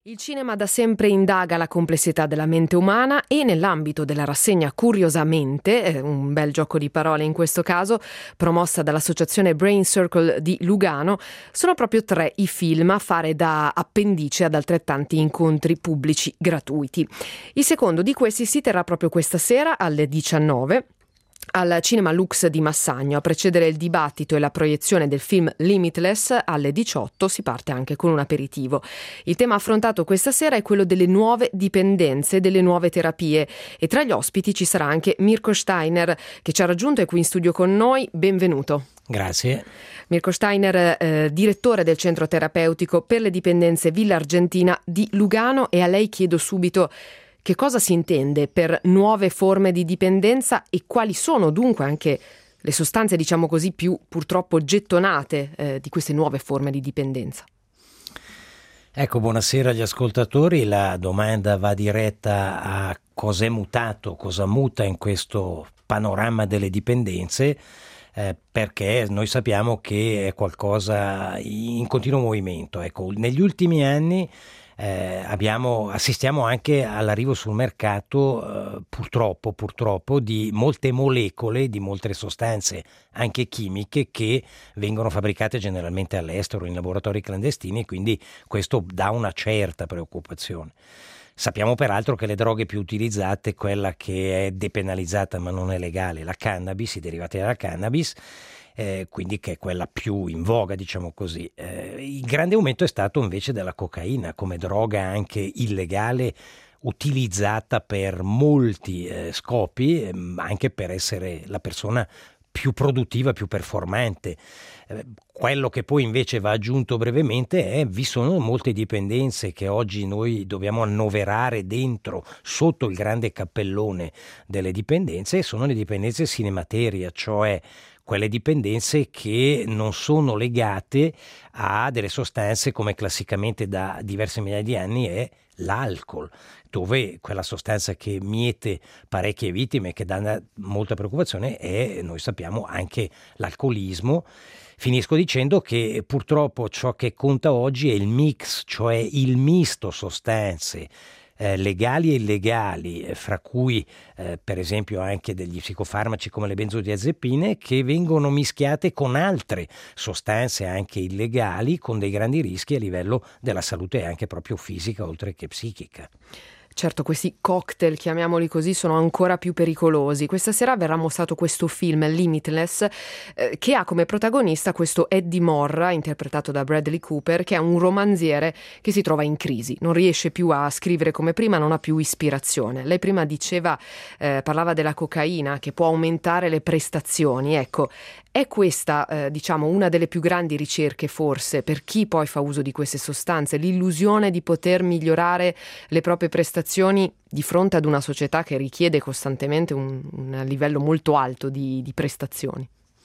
Il cinema da sempre indaga la complessità della mente umana e nell'ambito della rassegna Curiosamente, un bel gioco di parole in questo caso, promossa dall'associazione Brain Circle di Lugano, sono proprio 3 i film a fare da appendice ad altrettanti incontri pubblici gratuiti. Il secondo di questi si terrà proprio questa sera alle 19 al Cinema Lux di Massagno. A precedere il dibattito e la proiezione del film Limitless alle 18 si parte anche con un aperitivo. Il tema affrontato questa sera è quello delle nuove dipendenze, delle nuove terapie, e tra gli ospiti ci sarà anche Mirko Steiner, che ci ha raggiunto, è qui in studio con noi. Benvenuto. Grazie. Mirko Steiner, direttore del centro terapeutico per le dipendenze Villa Argentina di Lugano, e a lei chiedo subito che cosa si intende per nuove forme di dipendenza e quali sono dunque anche le sostanze, diciamo così, più purtroppo gettonate di queste nuove forme di dipendenza. Ecco, buonasera agli ascoltatori. La domanda va diretta a cosa è mutato, cosa muta in questo panorama delle dipendenze, perché noi sappiamo che è qualcosa in continuo movimento. Ecco, negli ultimi anni assistiamo anche all'arrivo sul mercato purtroppo di molte molecole, di molte sostanze anche chimiche che vengono fabbricate generalmente all'estero in laboratori clandestini, e quindi questo dà una certa preoccupazione. Sappiamo peraltro che le droghe più utilizzate, quella che è depenalizzata ma non è legale, la cannabis, i derivati della cannabis, quindi che è quella più in voga, diciamo così. Il grande aumento è stato invece della cocaina come droga anche illegale, utilizzata per molti scopi, anche per essere la persona più produttiva, più performante. Quello che poi invece va aggiunto brevemente è: vi sono molte dipendenze che oggi noi dobbiamo annoverare dentro, sotto il grande cappellone delle dipendenze, e sono le dipendenze sine materia, cioè quelle dipendenze che non sono legate a delle sostanze come classicamente da diverse migliaia di anni è l'alcol, dove quella sostanza che miete parecchie vittime, che dà molta preoccupazione, è, noi sappiamo, anche l'alcolismo. Finisco dicendo che purtroppo ciò che conta oggi è il mix, cioè il misto sostanze legali e illegali, fra cui per esempio anche degli psicofarmaci come le benzodiazepine, che vengono mischiate con altre sostanze anche illegali, con dei grandi rischi a livello della salute anche proprio fisica oltre che psichica. Certo, questi cocktail, chiamiamoli così, sono ancora più pericolosi. Questa sera verrà mostrato questo film, Limitless, che ha come protagonista questo Eddie Morra, interpretato da Bradley Cooper, che è un romanziere che si trova in crisi. Non riesce più a scrivere come prima, non ha più ispirazione. Lei prima diceva, parlava della cocaina, che può aumentare le prestazioni. Ecco, è questa, diciamo, una delle più grandi ricerche forse per chi poi fa uso di queste sostanze, l'illusione di poter migliorare le proprie prestazioni di fronte ad una società che richiede costantemente un livello molto alto di prestazioni.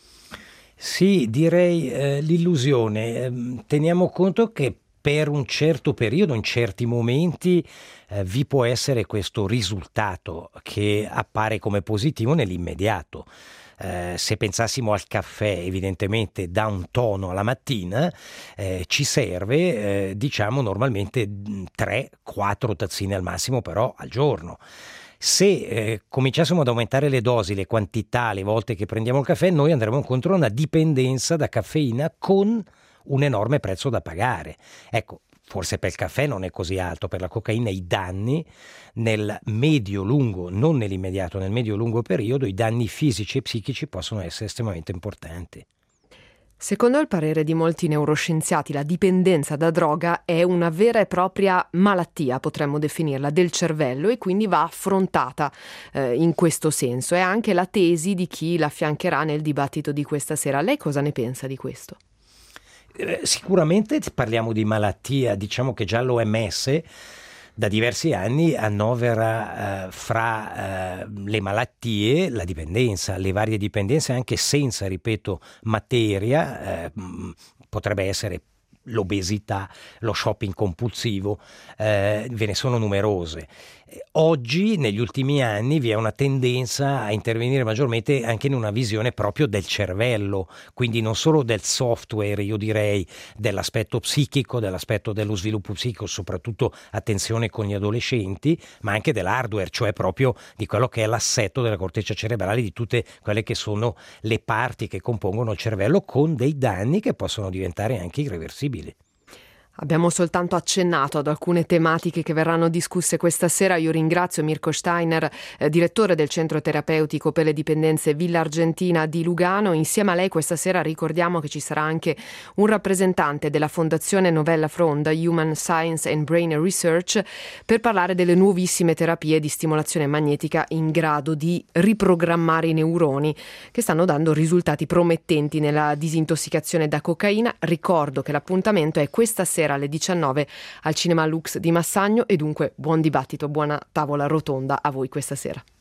Sì, direi l'illusione. Teniamo conto che per un certo periodo, in certi momenti, vi può essere questo risultato che appare come positivo nell'immediato. Se pensassimo al caffè, evidentemente dà un tono alla mattina, ci serve diciamo normalmente 3-4 tazzine al massimo però al giorno. Se cominciassimo ad aumentare le dosi, le quantità, le volte che prendiamo il caffè, noi andremo incontro a una dipendenza da caffeina con un enorme prezzo da pagare. Ecco, forse per il caffè non è così alto, per la cocaina i danni nel medio-lungo, non nell'immediato, nel medio-lungo periodo, i danni fisici e psichici possono essere estremamente importanti. Secondo il parere di molti neuroscienziati, la dipendenza da droga è una vera e propria malattia, potremmo definirla, del cervello, e quindi va affrontata in questo senso. È anche la tesi di chi la affiancherà nel dibattito di questa sera. Lei cosa ne pensa di questo? Sicuramente parliamo di malattia, diciamo che già l'OMS da diversi anni annovera fra le malattie la dipendenza, le varie dipendenze anche senza, ripeto, materia, potrebbe essere l'obesità, lo shopping compulsivo, ve ne sono numerose. Oggi, negli ultimi anni, vi è una tendenza a intervenire maggiormente anche in una visione proprio del cervello, quindi non solo del software, io direi dell'aspetto psichico, dell'aspetto dello sviluppo psichico, soprattutto attenzione con gli adolescenti, ma anche dell'hardware, cioè proprio di quello che è l'assetto della corteccia cerebrale, di tutte quelle che sono le parti che compongono il cervello, con dei danni che possono diventare anche irreversibili. Abbiamo soltanto accennato ad alcune tematiche che verranno discusse questa sera. Io ringrazio Mirko Steiner, direttore del Centro Terapeutico per le Dipendenze Villa Argentina di Lugano. Insieme a lei questa sera ricordiamo che ci sarà anche un rappresentante della Fondazione Novella Fronda, Human Science and Brain Research, per parlare delle nuovissime terapie di stimolazione magnetica in grado di riprogrammare i neuroni, che stanno dando risultati promettenti nella disintossicazione da cocaina. Ricordo che l'appuntamento è questa sera alle 19 al Cinema Lux di Massagno, e dunque buon dibattito, buona tavola rotonda a voi questa sera.